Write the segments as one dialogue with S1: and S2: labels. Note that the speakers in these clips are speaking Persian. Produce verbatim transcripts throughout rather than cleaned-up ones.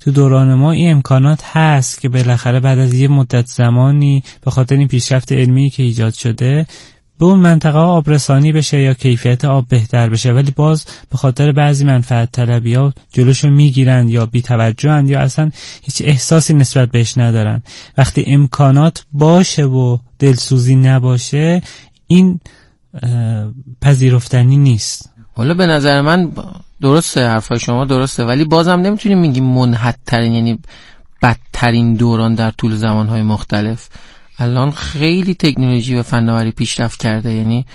S1: تو دوران ما این امکانات هست که بالاخره بعد از یه مدت زمانی به خاطر این پیشرفت علمی که ایجاد شده به اون منطقه آبرسانی بشه یا کیفیت آب بهتر بشه، ولی باز به خاطر بعضی منفعت طلبی ها جلوشو میگیرن یا بی توجهن یا اصلا هیچ احساسی نسبت بهش ندارن. وقتی امکانات باشه و دلسوزی نباشه این پذیرفتنی نیست.
S2: حالا به نظر من درسته، حرفای شما درسته، ولی بازم نمیتونیم بگیم منحط‌ترین یعنی بدترین دوران در طول زمانهای مختلف. الان خیلی تکنولوژی و فناوری پیشرفت کرده، یعنی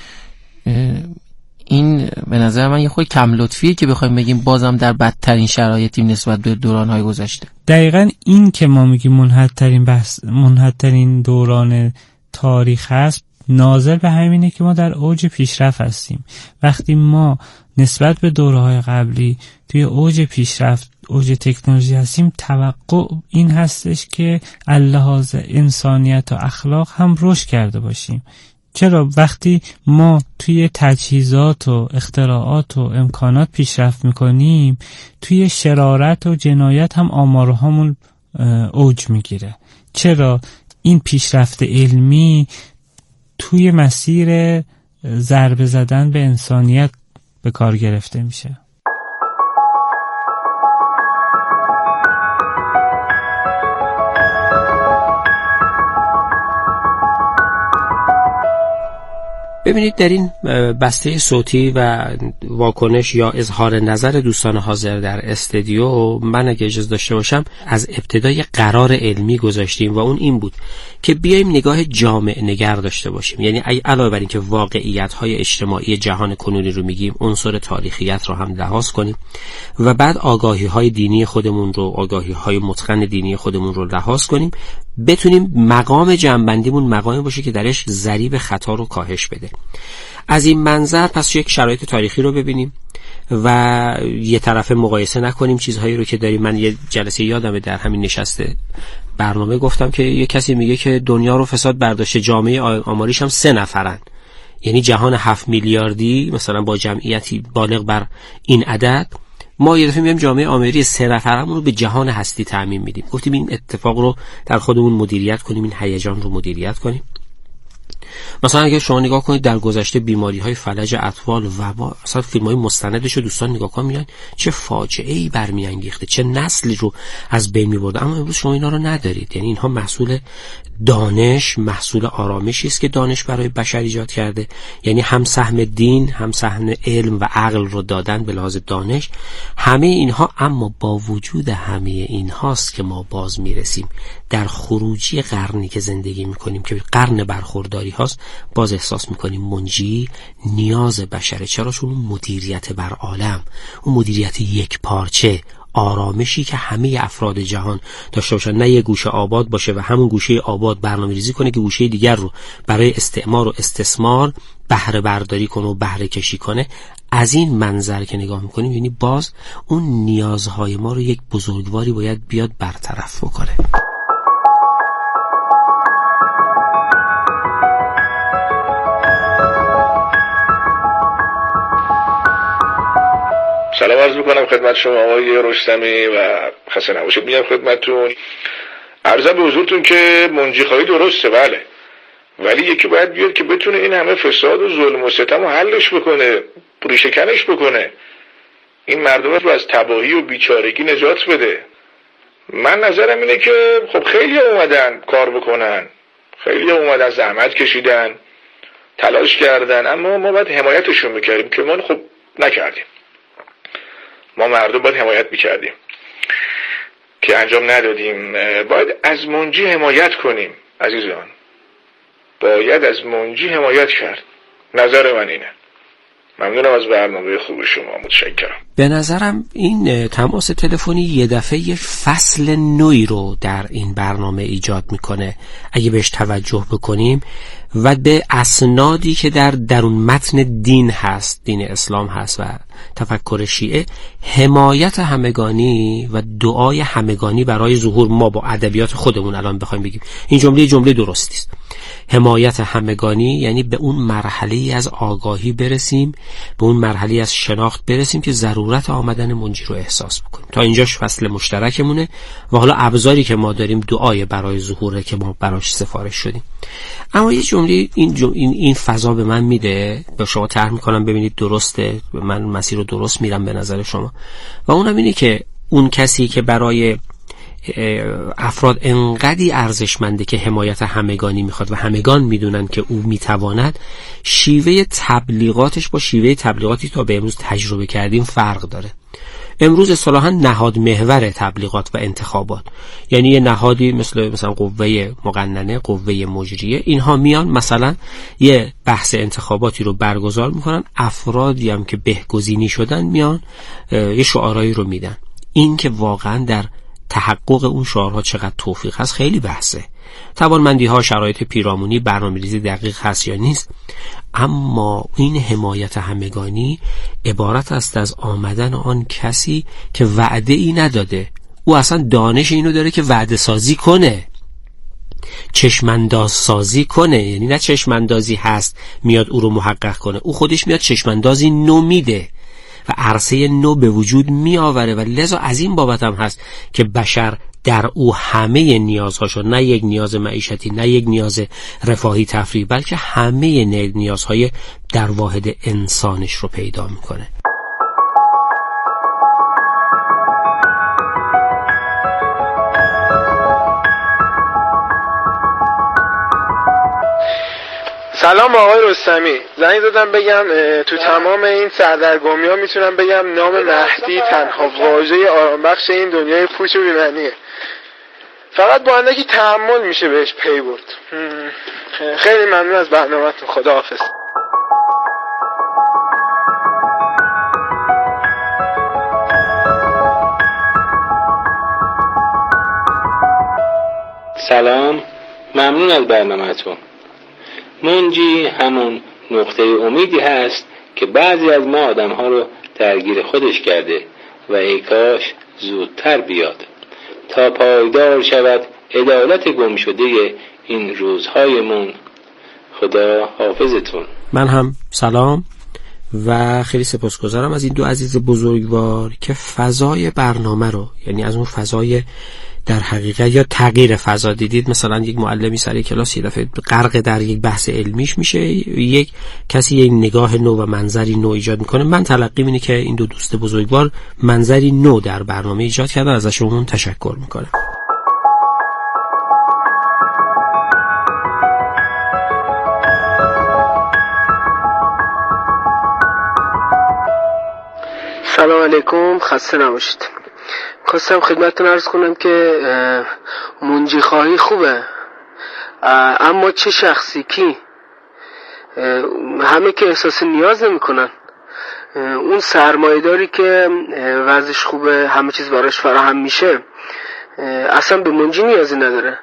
S2: این به نظر من یه خود کم لطفیه که بخوایم بگیم بازم در بدترین شرایطیم نسبت به دوران‌های گذشته.
S1: دقیقاً این که ما میگیم منحط‌ترین بحث منحط‌ترین دوران تاریخ هست ناظر به همینه که ما در اوج پیشرفت هستیم. وقتی ما نسبت به دوره‌های قبلی توی اوج پیشرفت، اوج تکنولوژی هستیم، توقع این هستش که اللحاظ انسانیت و اخلاق هم رشد کرده باشیم. چرا؟ وقتی ما توی تجهیزات و اختراعات و امکانات پیشرفت میکنیم، توی شرارت و جنایت هم آمارهامون اوج میگیره. چرا؟ این پیشرفت علمی توی مسیر ضربه زدن به انسانیت به کار گرفته میشه.
S3: ببینید در این بسته صوتی و واکنش یا اظهار نظر دوستان حاضر در استودیو من اگه اجازه داشته باشم از ابتدای قرار علمی گذاشتیم و اون این بود که بیایم نگاه جامع نگر داشته باشیم. یعنی علاوه بر این که واقعیت‌های اجتماعی جهان کنونی رو میگیم، عنصر تاریخیت رو هم لحاظ کنیم و بعد آگاهی‌های دینی خودمون رو، آگاهی‌های متقن دینی خودمون رو لحاظ کنیم، بتونیم مقام جنبندیمون مقامی باشه که درش ضریب خطا رو کاهش بده. از این منظر پس یک شرایط تاریخی رو ببینیم و یه طرفه مقایسه نکنیم چیزهایی رو که داریم. من یه جلسه یادمه در همین نشسته برنامه گفتم که یه کسی میگه که دنیا رو فساد برداشته، جامعه آماریش هم سه نفرن، یعنی جهان هفت میلیاردی مثلا با جمعیتی بالغ بر این عدد، ما یه دفعه میایم جامعه آماری سه نفرمون رو به جهان هستی تعمیم میدیم. گفتیم این اتفاق رو در خودمون مدیریت کنیم، این هیجان رو مدیریت کنیم. مثلا اگه شما نگاه کنید در گذشته بیماری‌های فلج اطفال، وبا، اصلا فیلم‌های مستندش رو دوستان نگاه کنید میگن چه فاجعه‌ای برمیانگیخته، چه نسلی رو از بین می‌برده. اما امروز شما اینا رو ندارید. یعنی اینها محصول دانش، محصول آرامشی است که دانش برای بشر ایجاد کرده. یعنی هم سهم دین، هم سهم علم و عقل رو دادن به لحاظ دانش. همه اینها، اما با وجود همه اینهاست که ما باز میرسیم در خروجی قرنی که زندگی می‌کنیم که قرن برخورداری هاست، باز احساس میکنیم منجی نیاز بشره. چرا؟ چون اون مدیریت بر عالم، اون مدیریت یک پارچه، آرامشی که همه افراد جهان داشته باشن، نه یه گوشه آباد باشه و همون گوشه آباد برنامه‌ریزی کنه که گوشه دیگر رو برای استعمار و استثمار بهره برداری کنه و بهره کشی کنه. از این منظر که نگاه میکنیم، یعنی باز اون نیازهای ما رو یک بزرگواری باید بیاد برطرف بکنه.
S4: سلام عرض میکنم خدمت شما آقای رستمی و خسته نباشید میگم خدمتتون. عرضم به حضورتون که منجی خواهی درسته، بله، ولی یکی باید بیاد که بتونه این همه فساد و ظلم و ستم رو حلش بکنه، ریشه‌کنش بکنه، این مردم رو از تباهی و بیچارگی نجات بده. من نظرم اینه که خب خیلی اومدن کار بکنن، خیلی اومدن زحمت کشیدن، تلاش کردن، اما ما باید حمایتشون میکردیم که ما خب نکردیم. ما مردم باید حمایت میکردیم که انجام ندادیم. باید از منجی حمایت کنیم عزیزان، باید از منجی حمایت کرد. نظر من اینه. ممنونم از برنامه خوب شما، متشکرم.
S3: به نظرم این تماس تلفنی یه دفعه یه فصل نوعی رو در این برنامه ایجاد میکنه اگه بهش توجه بکنیم و به اسنادی که در درون متن دین هست، دین اسلام هست و تفکر شیعه، حمایت همگانی و دعای همگانی برای ظهور ما با ادبیات خودمون الان بخوایم بگیم این جمله جمله درستی است. حمایت همگانی یعنی به اون مرحله از آگاهی برسیم، به اون مرحله از شناخت برسیم که ضرورت ضرورت آمدن منجی رو احساس بکنیم. تا اینجاش فصل مشترکمونه و حالا ابزاری که ما داریم دعای برای ظهوره که ما براش سفارش شدیم. اما یه جمله این جمله این این فضا به من میده، به شما طرح میکنم ببینید درسته، من مسیر رو درست میرم به نظر شما، و اونم اینه که اون کسی که برای افراد انقدی ارزشمنده که حمایت همگانی میخواد و همگان میدونن که او میتواند، شیوه تبلیغاتش با شیوه تبلیغاتی تا به امروز تجربه کردیم فرق داره. امروز اصطلاحاً نهاد محور تبلیغات و انتخابات، یعنی یه نهادی مثل مثلا قوه مقننه، قوه مجریه، اینها میان مثلا یه بحث انتخاباتی رو برگزار میکنن، افرادی هم که بهگزینی شدن میان یه شعارایی رو میدن. این که واقعاً در تحقق اون شعارها چقدر توفیق هست خیلی بحثه. توانمندی ها، شرایط پیرامونی، برنامه‌ریزی دقیق هست یا نیست، اما این حمایت همگانی عبارت است از آمدن آن کسی که وعده ای نداده. او اصلا دانش اینو داره که وعده سازی کنه، چشمانداز سازی کنه، یعنی نه چشماندازی هست میاد او رو محقق کنه، او خودش میاد چشماندازی نو میده و عرصه نو به وجود می آوره، و لذا از این بابت هم هست که بشر در او همه نیازهاشو، نه یک نیاز معیشتی، نه یک نیاز رفاهی تفریحی، بلکه همه نیازهای در واحد انسانش رو پیدا میکنه.
S5: سلام آقای رستمی، زنگ زدم بگم تو تمام این سردرگمی ها میتونم بگم نام مهدی تنها واژه آرامبخش این دنیای پوچ و بی‌معنیه. فقط با اندکی تحمل میشه بهش پی برد. خیلی ممنون از برنامه‌تون، خداحافظ.
S6: سلام، ممنون از برنامه‌تون. منجی همون نقطه امیدی هست که بعضی از ما آدم ها رو درگیر خودش کرده و ای کاش زودتر بیاد تا پایدار شود عدالت گم شده این روزهایمون. خدا حافظتون.
S3: من هم سلام و خیلی سپاسگزارم از این دو عزیز بزرگوار که فضای برنامه رو، یعنی از اون فضای در حقیقت یا تغییر فضا، دیدید مثلا یک معلمی سر کلاس یه دفعه غرق در یک بحث علمیش میشه، یک کسی یک نگاه نو و منظری نو ایجاد میکنه. من تلقیم اینه که این دو دوست بزرگوار منظری نو در برنامه ایجاد کردن، ازشون تشکر میکنم.
S5: سلام علیکم، خسته نباشید. خواستم خدمتتون عرض کنم که منجی خواهی خوبه، اما چه شخصی کی؟ همه که احساس نیاز نمی کنن. اون سرمایه‌داری که وضعش خوبه، همه چیز براش فراهم میشه، اصلا به منجی نیازی نداره.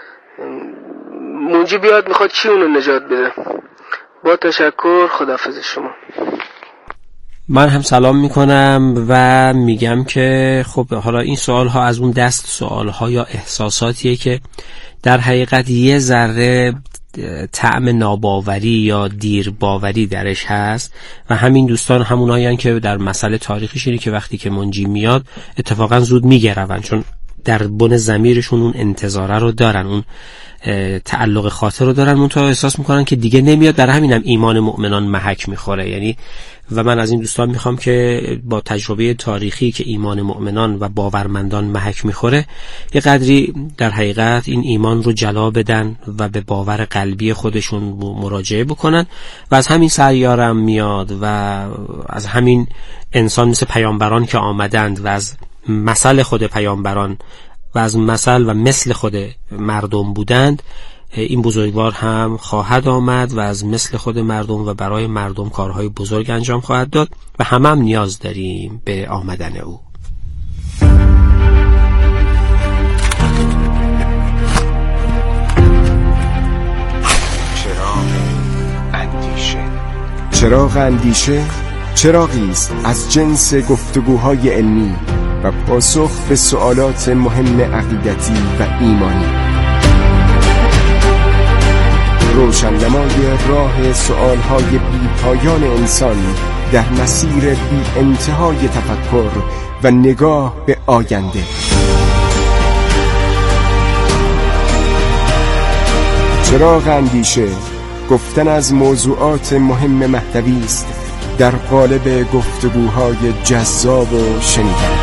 S5: منجی بیاد میخواد چی اونو نجات بده. با تشکر، خداحافظ شما.
S3: من هم سلام میکنم و میگم که خب حالا این سوال ها از اون دست سوال ها یا احساساتیه که در حقیقت یه ذره طعم ناباوری یا دیر باوری درش هست و همین دوستان همونایین که در مسئله تاریخیش اینه که وقتی که منجی میاد اتفاقا زود میگرون، چون در بن ضمیرشون اون انتظاره رو دارن، اون تعلق خاطر رو دارن، منتها احساس میکنن که دیگه نمیاد. در همینم ایمان مؤمنان محک میخوره. یعنی و من از این دوستان میخوام که با تجربه تاریخی که ایمان مؤمنان و باورمندان محک میخوره، یه قدری در حقیقت این ایمان رو جلا بدن و به باور قلبی خودشون مراجعه بکنن و از همین سیارم میاد و از همین انسان مثل پیامبران که آمدند و از مثل خود پیامبران و از مثل و مثل خود مردم بودند، این بزرگوار هم خواهد آمد و از مثل خود مردم و برای مردم کارهای بزرگ انجام خواهد داد و همه هم نیاز داریم به آمدن او.
S7: چراغ اندیشه. چراغ اندیشه چراغی است از جنس گفتگوهای علمی و پاسخ به سوالات مهم عقیدتی و ایمانی. روشننمای راه سؤالهای بی پایان انسان در مسیر بی انتهای تفکر و نگاه به آینده. چراغ اندیشه، گفتن از موضوعات مهم مهدوی است در قالب گفتگوهای جذاب و شنیدنی.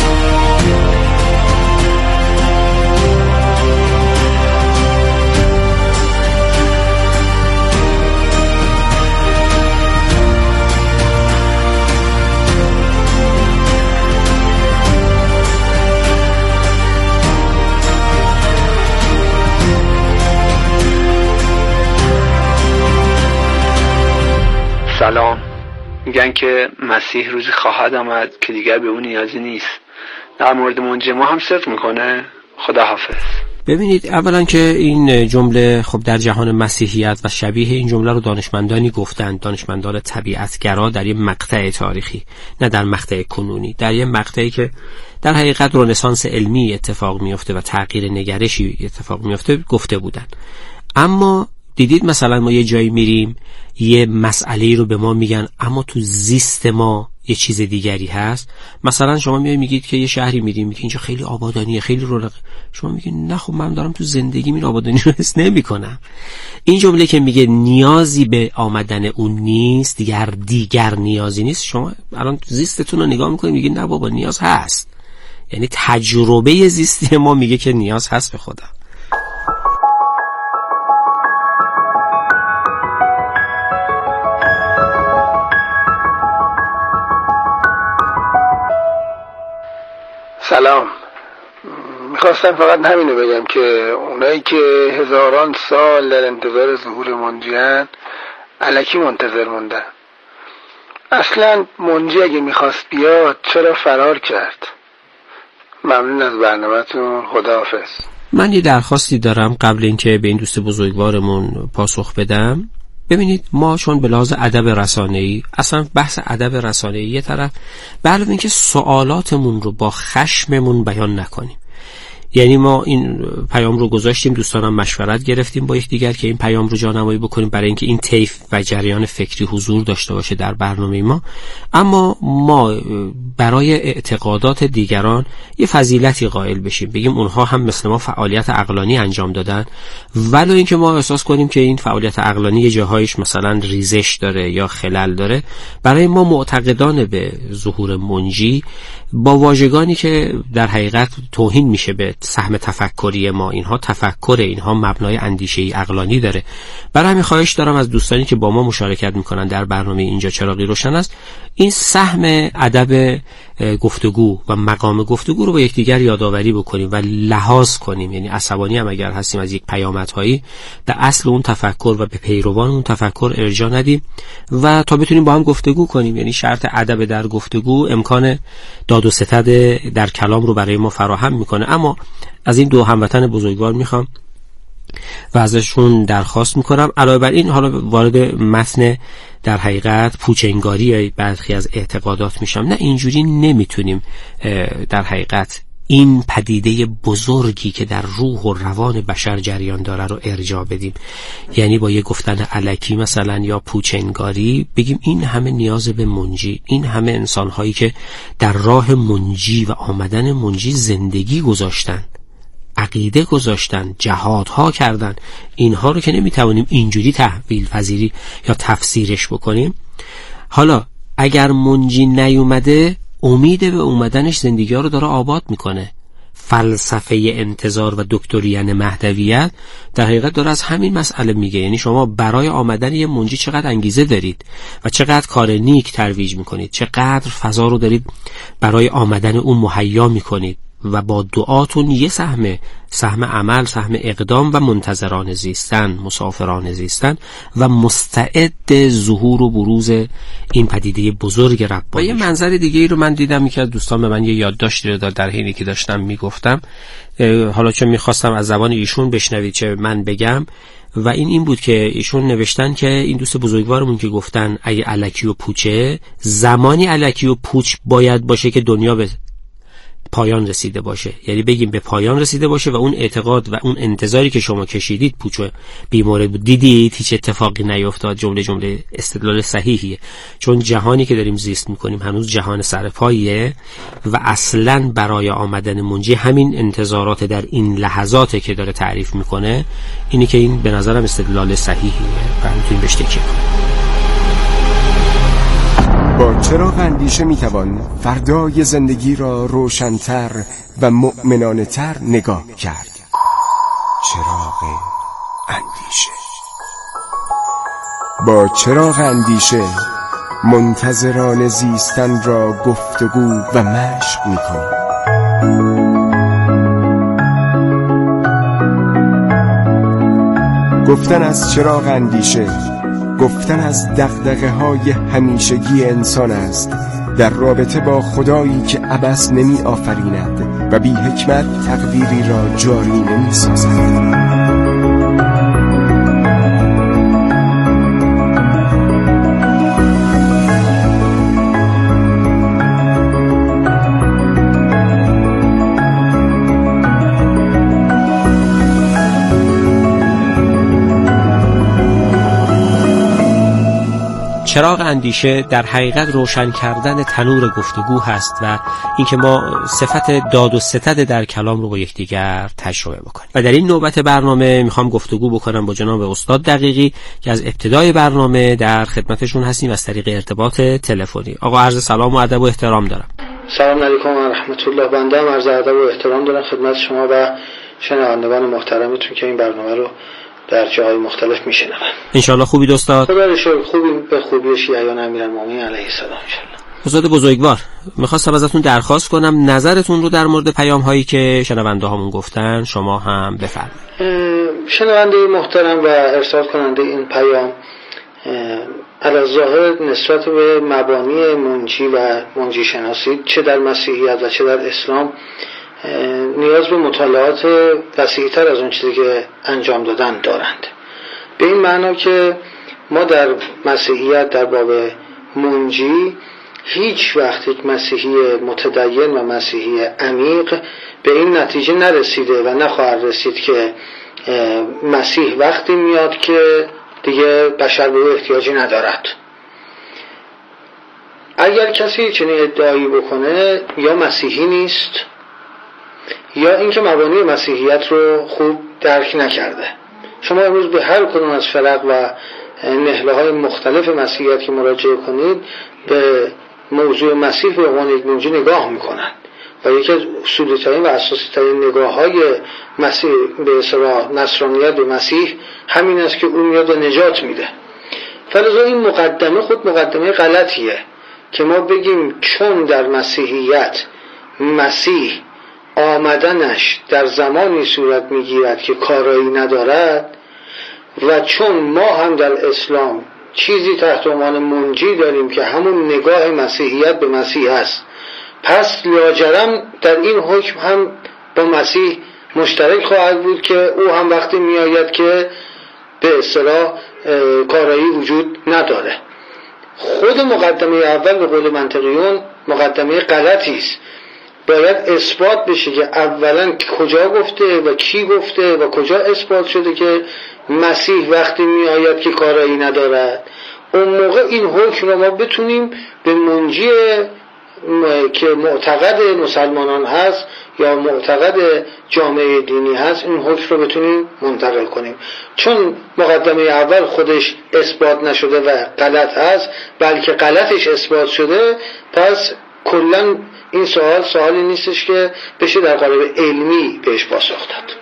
S8: سلام. میگن که مسیح روزی خواهد آمد که دیگر به اون نیازی نیست. در مورد منجی ما هم صدق میکنه. خدا حافظ.
S3: ببینید، اولا که این جمله خب در جهان مسیحیت و شبیه این جمله رو دانشمندانی گفتند، دانشمندان طبیعتگرا در یک مقطع تاریخی، نه در مقطع کنونی، در یک مقطعی که در حقیقت رنسانس علمی اتفاق میفته و تغییر نگرشی اتفاق میفته گفته بودن. اما دیدید مثلا ما یه جایی میریم یه مسئله رو به ما میگن اما تو زیست ما یه چیز دیگری هست. مثلا شما میای میگید که یه شهری میریم میگید اینجا خیلی آبادانیه، خیلی رونقه، شما میگید نه خب من دارم تو زندگی این آبادانی رو حس نمیکنم. این جمله که میگه نیازی به آمدن اون نیست، دیگر دیگر نیازی نیست، شما الان زیستتون رو نگاه میکنید میگید نه بابا نیاز هست. یعنی تجربه زیستی ما میگه که نیاز هست به خدا.
S5: سلام. میخواستم فقط همینو بگم که اونایی که هزاران سال در انتظار ظهور منجیان الکی منتظر موندن. اصلا منجی اگه میخواست بیاد چرا فرار کرد؟ ممنون از برنامه‌تون. خداحافظ.
S3: من یه درخواستی دارم قبل اینکه به این دوست بزرگوارمون پاسخ بدم. ببینید، ما چون به لحاظ ادب رسانه‌ای، اصلا بحث ادب رسانه‌ای یه طرف، به علاوه اینکه سوالاتمون رو با خشممون بیان نکنیم. یعنی ما این پیام رو گذاشتیم، دوستانم مشورت گرفتیم با یکدیگر که این پیام رو جانمایی بکنیم برای اینکه این طیف و جریان فکری حضور داشته باشه در برنامه ما. اما ما برای اعتقادات دیگران یه فضیلتی قائل بشیم، بگیم اونها هم مثل ما فعالیت عقلانی انجام دادن، ولو اینکه ما احساس کنیم که این فعالیت عقلانی یه جاهایش مثلا ریزش داره یا خلل داره. برای ما معتقدان به ظهور منجی با واژگانی که در حقیقت توهین میشه به سهم تفکری ما، اینها تفکر، اینها مبنای اندیشه‌ای عقلانی داره. برای همین خواهش دارم از دوستانی که با ما مشارکت میکنن در برنامه اینجا چراغی روشن است، این سهم ادب گفتگو و مقام گفتگو رو با یکدیگر یادآوری بکنیم و لحاظ کنیم. یعنی عصبانی هم اگر هستیم از یک پیامدهایی، در اصل اون تفکر و به پیروان اون تفکر ارجاع ندیم و تا بتونیم با هم گفتگو کنیم. یعنی شرط ادب در گفتگو امکان داد و ستد در کلام رو برای ما فراهم میکنه. اما از این دو هموطن بزرگوار میخوام و ازشون درخواست میکنم، علاوه بر این حالا وارد متن در حقیقت پوچنگاری برخی از اعتقادات میشم. نه، اینجوری نمیتونیم در حقیقت این پدیده بزرگی که در روح و روان بشر جریان داره رو ارجاع بدیم. یعنی با یه گفتن الکی مثلا یا پوچنگاری بگیم این همه نیاز به منجی، این همه انسانهایی که در راه منجی و آمدن منجی زندگی گذاشتن، عقیده گذاشتن، جهادها کردن، اینها رو که نمیتوانیم اینجوری تحویل پذیری یا تفسیرش بکنیم. حالا اگر منجی نیومده، امید به اومدنش زندگی ها رو داره آباد میکنه. فلسفه انتظار و دکتریان مهدویت در حقیقت داره از همین مسئله میگه. یعنی شما برای آمدن یه منجی چقدر انگیزه دارید و چقدر کار نیک ترویج میکنید، چقدر فضا رو دارید برای آمدن اون مهیا میکنید و با دعاتون یه سهم سهم عمل، سهم اقدام و منتظران زیستن، مسافران زیستن و مستعد ظهور و بروز این پدیده بزرگ ربانی. و یه منظر دیگه ای رو من دیدم که دوستان به من یه یادداشتی رو داد در حینی که داشتم میگفتم، حالا چون میخواستم از زبان ایشون بشنوید چه من بگم، و این این بود که ایشون نوشتن که این دوست بزرگوارمون که گفتن اگه الکی و پوچه، زمانی الکی و پوچ باید باشه که دنیا به پایان رسیده باشه، یعنی بگیم به پایان رسیده باشه و اون اعتقاد و اون انتظاری که شما کشیدید پوچ و بیمورد بود، دیدید هیچ اتفاقی نیفتاد. جمله جمله استدلال صحیحیه، چون جهانی که داریم زیست میکنیم هنوز جهان سرپاییه و اصلاً برای آمدن منجی همین انتظارات در این لحظاته که داره تعریف میکنه. اینی که این به نظرم استدلال صحیحیه و میتونیم بهش تکیه کنیم.
S7: با چراغ اندیشه میتوان فردای زندگی را روشن‌تر و مؤمنانه‌تر نگاه کرد. چراغ اندیشه. با چراغ اندیشه منتظران زیستن را گفتگو و مشق میکنیم. گفتن از چراغ اندیشه، گفتن از دغدغه های همیشگی انسان است در رابطه با خدایی که عبث نمی آفریند و بی حکمت تقدیری را جاری نمی سازد.
S3: چراغ اندیشه در حقیقت روشن کردن تنور گفتگو هست و اینکه ما صفت داد و ستد در کلام رو با یکدیگر تجربه بکنیم. و در این نوبت برنامه میخوام گفتگو بکنم با جناب استاد دقیقی که از ابتدای برنامه در خدمتشون هستیم از طریق ارتباط تلفنی. آقا عرض سلام و ادب و احترام دارم.
S5: سلام علیکم و رحمت الله. بنده هم عرض ادب و احترام دارم خدمت شما و شنوندگان محترمتون که این برنامه رو در جاهای مختلف میشنون.
S3: انشالله خوبی استاد؟
S5: خدا رو شکر خوبی، به خوبی شیعیان امیرالمومنین علیه السلام انشالله.
S3: استاد بزرگوار، میخواستم ازتون درخواست کنم نظرتون رو در مورد پیام هایی که شنونده هامون گفتن شما هم بفرمایید.
S5: شنونده محترم و ارسال کننده این پیام علی ظاهر نسبت به مبانی منجی و منجی شناسی چه در مسیحیت و چه در اسلام نیاز به مطالعات وسیع‌تر از اون چیزی که انجام دادن دارند. به این معنا که ما در مسیحیت در باب منجی هیچ وقت یک مسیحی متدین و مسیحی عمیق به این نتیجه نرسیده و نخواهد رسید که مسیح وقتی میاد که دیگه بشر به او احتیاجی ندارد. اگر کسی چنین ادعایی بکنه یا مسیحی نیست یا اینکه مبانی مسیحیت رو خوب درک نکرده. شما امروز به هر کدوم از فرق و نهله های مختلف مسیحیت که مراجعه کنید به موضوع مسیح به عنوان یک منجی نگاه میکنند و یکی از اصولی ترین و اساسی ترین نگاه های مسیح به اصطلاح نصرانیت به مسیح همین است که اون میاد و نجات میده. فلذا این مقدمه خود مقدمه غلطیه که ما بگیم چون در مسیحیت مسیح آمدنش در زمانی صورت میگیرد که کارایی ندارد و چون ما هم در اسلام چیزی تحت عنوان منجی داریم که همون نگاه مسیحیت به مسیح است، پس لاجرم در این حکم هم با مسیح مشترک خواهد بود که او هم وقتی میآید که به اصطلاح کارایی وجود نداره. خود مقدمه اول به قول منطقیون مقدمه غلطی است. باید اثبات بشه که اولا کجا گفته و کی گفته و کجا اثبات شده که مسیح وقتی می آید که کارایی ندارد. اون موقع این حکم رو ما بتونیم به منجی که معتقد مسلمانان هست یا معتقد جامعه دینی هست این حکم رو بتونیم منتقل کنیم. چون مقدمه اول خودش اثبات نشده و غلط هست بلکه غلطش اثبات شده، پس کلاً این سوال سوالی نیستش که بشه در قالب علمی بهش پاسخ داد.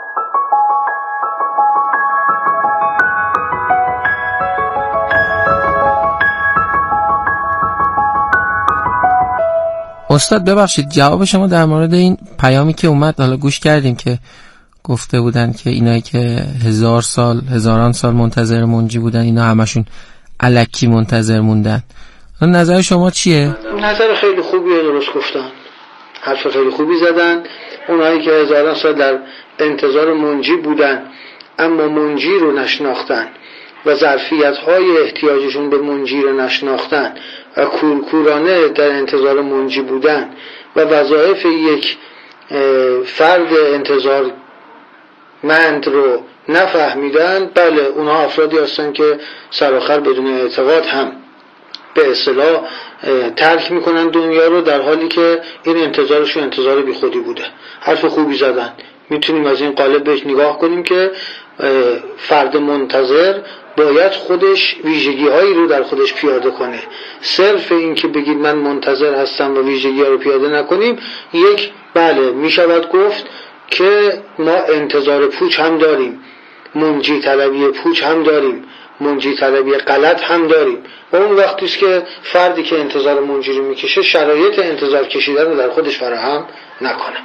S2: استاد ببخشید جواب شما در مورد این پیامی که اومد حالا گوش کردیم که گفته بودن که اینایی که هزار سال هزاران سال منتظر منجی بودن اینا همشون الکی منتظر موندن. نظر شما چیه؟
S5: نظر خیلی خوبیه، درست گفتن، حرف خیلی خوبی زدن. اونایی که هزاران سال در انتظار منجی بودن اما منجی رو نشناختن و ظرفیت‌های احتیاجشون به منجی رو نشناختن و کورکورانه در انتظار منجی بودن
S9: و وظایف یک فرد انتظارمند رو نفهمیدن، بله اونها افرادی هستن که سرآخر بدون اعتقاد هم به اصطلاح ترک میکنن دنیا رو، در حالی که این انتظارشون انتظار بی خودی بوده. حرف خوبی زدن. میتونیم از این قالب بهش نگاه کنیم که فرد منتظر باید خودش ویژگی هایی رو در خودش پیاده کنه. صرف این که بگید من منتظر هستم و ویژگی ها رو پیاده نکنیم، یک بله میشود گفت که ما انتظار پوچ هم داریم، منجی طلبی پوچ هم داریم، منجی طلبی غلط هم داریم، و اون وقتی است که فردی که انتظار منجی رو میکشه شرایط انتظار کشیدن رو در خودش فراهم نکنه.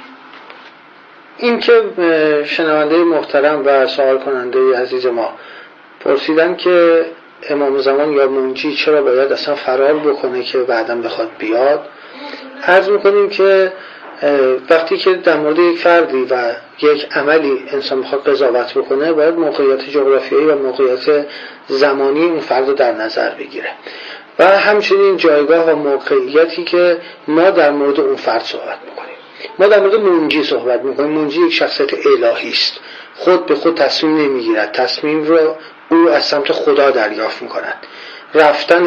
S9: این که شنونده محترم و سوال کننده عزیز ما پرسیدن که امام زمان یا منجی چرا باید اصلا فرار بکنه که بعداً بخواد بیاد، عرض میکنیم که وقتی که در مورد یک فردی و یک عملی انسان میخواد قضاوت بکنه، باید موقعیت جغرافیایی و موقعیت زمانی اون فرد رو در نظر بگیره و همچنین جایگاه و موقعیتی که ما در مورد اون فرد صحبت میکنیم. ما در مورد منجی صحبت میکنیم. منجی یک شخصیت الهی است، خود به خود تصمیم نمیگیرد، تصمیم رو او از سمت خدا دریافت میکند. رفتن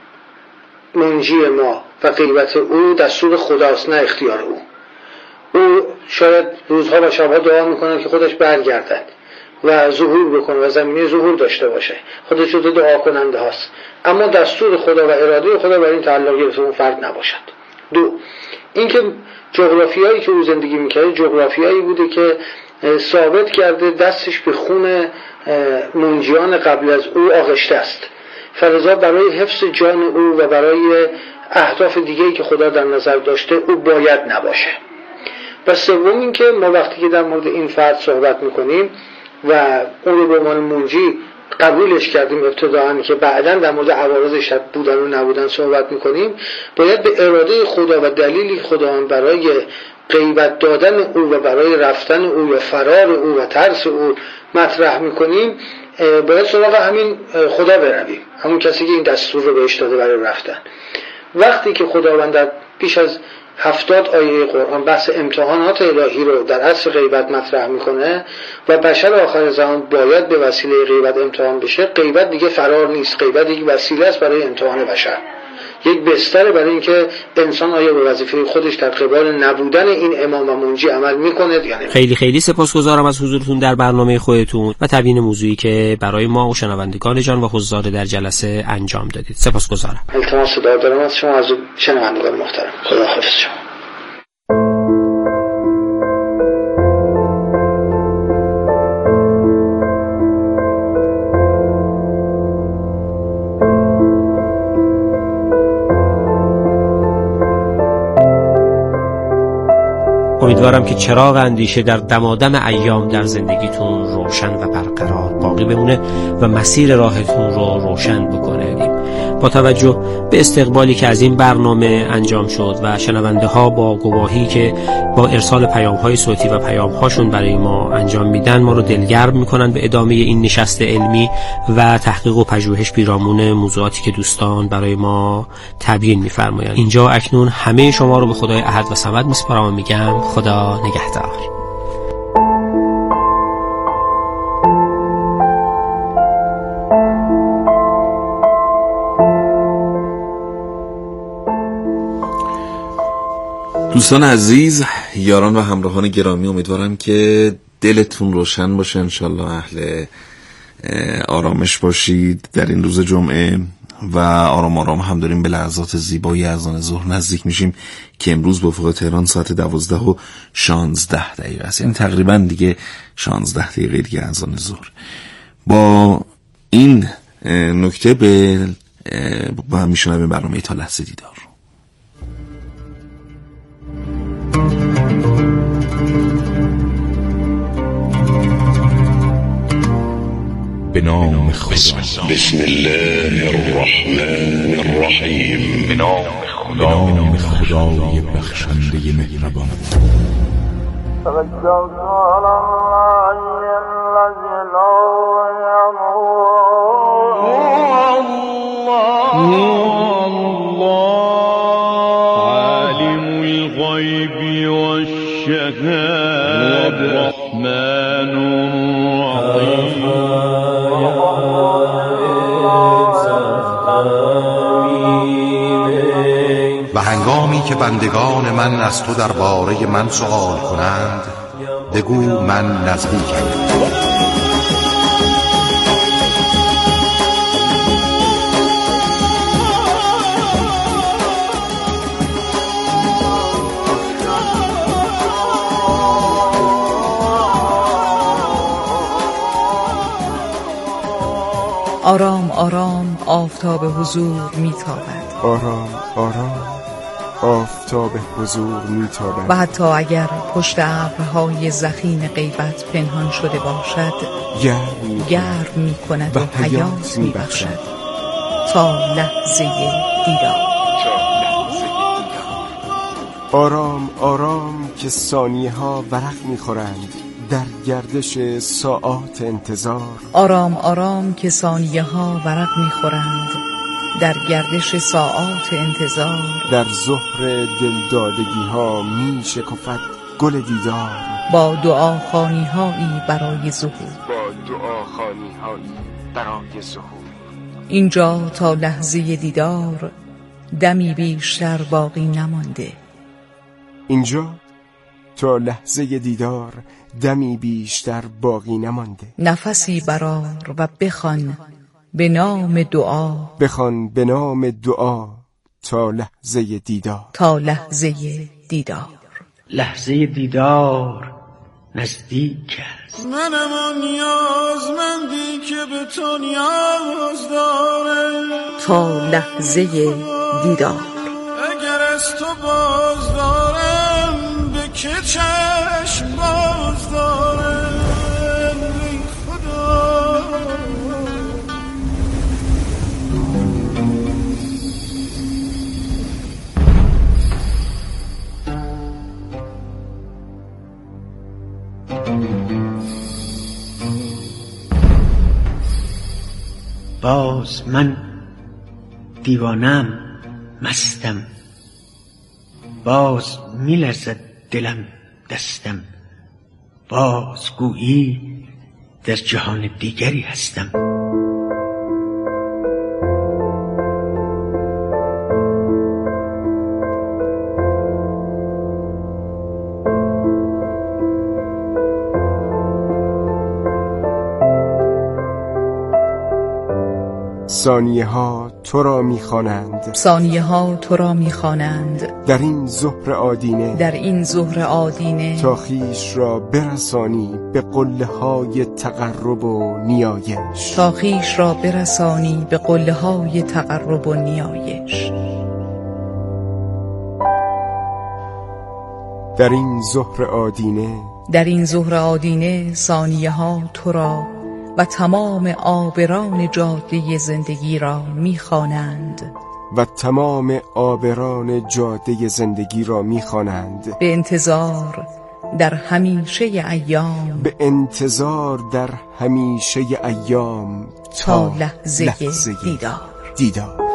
S9: منجی ما و غیبت او دستور خداست، نه اختیار او. او شاید روزها و شبها دعا میکنه که خودش برگردد و ظهور بکنه و زمینه ظهور داشته باشه، خودش رو دعا کننده هاست، اما دستور خدا و اراده خدا بر این تعلق گرفته اون فرد نباشد. دو، اینکه جغرافیایی که او زندگی میکرده جغرافیایی بوده که ثابت کرده دستش به خون منجیان قبل از او آغشته است، فلذا برای حفظ جان او و برای اهداف دیگه‌ای که خدا در نظر داشته او باید نباشه. و سوم این که ما وقتی که در مورد این فرد صحبت میکنیم و اون رو به عنوان منجی قبولش کردیم ابتداعاً که بعداً در مورد عوارضش بودن و نبودن صحبت میکنیم، باید به اراده خدا و دلیلی خدا برای غیبت دادن او و برای رفتن او و فرار او و ترس او مطرح میکنیم، باید سراغ همین خدا برویم، همون کسی که این دستور رو بهش داده برای رفتن. وقتی که خداوند پیش از هفتاد آیه قرآن بحث امتحانات الهی رو در عصر غیبت مطرح میکنه و بشر آخر زمان باید به وسیله غیبت امتحان بشه، غیبت دیگه فرار نیست، غیبت یک وسیله است برای امتحان بشر، یک بستر برای اینکه انسان آیا به وظیفه خودش در قبال نبودن این امام و منجی عمل میکنه یا نه.
S3: خیلی خیلی سپاسگزارم از حضورتون در برنامه خودتون و تبیین موضوعی که برای ما و شنوندگان جان و حضار در جلسه انجام دادید. سپاسگزارم.
S9: التماس دارم از شما، از شنوندگان محترم. خداحافظ شما.
S3: امیدوارم که چراغ اندیشه در دمادم ایام در زندگیتون روشن و برقرار باقی بمونه و مسیر راهتون رو روشن بکنه. با توجه به استقبالی که از این برنامه انجام شد و شنونده ها با گواهی که با ارسال پیام های صوتی و پیام هاشون برای ما انجام میدن، ما رو دلگرم میکنن به ادامه این نشست علمی و تحقیق و پژوهش پیرامون موضوعاتی که دوستان برای ما تبیین میفرمایند. اینجا اکنون همه شما رو به خدای احد و صمد میسپارم و میگم خدا نگهدار.
S10: دوستان عزیز، یاران و همراهان گرامی، امیدوارم که دلتون روشن باشه، انشالله اهل آرامش باشید در این روز جمعه و آرام آرام هم داریم به لحظات زیبایی اذان ظهر نزدیک میشیم که امروز به افق تهران ساعت دوازده و شانزده دقیقه است، یعنی تقریبا دیگه شانزده دقیقه دیگه اذان ظهر. با این نکته به با هم میشنویم برنامه تا لحظه دیدار.
S11: به نام خدا. بسم الله الرحمن الرحیم. به نام خدا، خدای بخشنده مهربان. عالم الغیب
S12: زمانی که بندگان من از تو درباره من سؤال کنند بگو من نزدیکم.
S13: آرام آرام آفتاب حضور میتابد.
S7: آرام آرام آفتاب حضور میتابد.
S13: و حتی اگر پشت ابرهای ضخیم غیبت پنهان شده باشد
S7: گرم
S13: گرم میکند و حیات میبخشد تا لحظه دیدار.
S7: آرام آرام که ثانیه ها ورق میخورند در گردش ساعات انتظار.
S13: آرام آرام که ثانیه ها ورق میخورند در گردش ساعات انتظار.
S7: در ظهر دلدادگی ها می شکفد گل دیدار.
S13: با دعا خوانی هایی برای ظهور.
S7: با دعا خوانی هایی برای ظهور.
S13: اینجا تا لحظه دیدار دمی بیشتر باقی نمانده.
S7: اینجا تا لحظه دیدار دمی بیشتر باقی نمانده.
S13: نفسی برار و بخوان به نام دعا.
S7: بخوان به نام دعا تا لحظه دیدار.
S13: تا لحظه دیدار.
S14: لحظه دیدار نزدیک است.
S15: منم آن نیازمندی که به تو نیاز داره.
S13: تا لحظه دیدار.
S15: اگر از تو باز دارم به که چشم باز دارم ای خدا.
S14: باز من دیوانم مستم. باز میلرزد دلم دستم. باز گویی در جهان دیگری هستم.
S7: ثانیه ها تو را میخوانند.
S13: ثانیه ها تو را میخوانند.
S7: در این ظهر آدینه.
S13: در این ظهر آدینه.
S7: تا خویش را برسانی به قله های تقرب و نیایش.
S13: تا خویش را برسانی به قله های تقرب و نیایش.
S7: در این ظهر آدینه.
S13: در این ظهر آدینه ثانیه ها تو را و تمام عابران جاده زندگی را میخوانند.
S7: و تمام عابران جاده زندگی را میخوانند.
S13: به انتظار در همیشه ایام.
S7: به انتظار در همیشه ایام
S13: تا لحظه, لحظه دیدار.
S7: دیدار.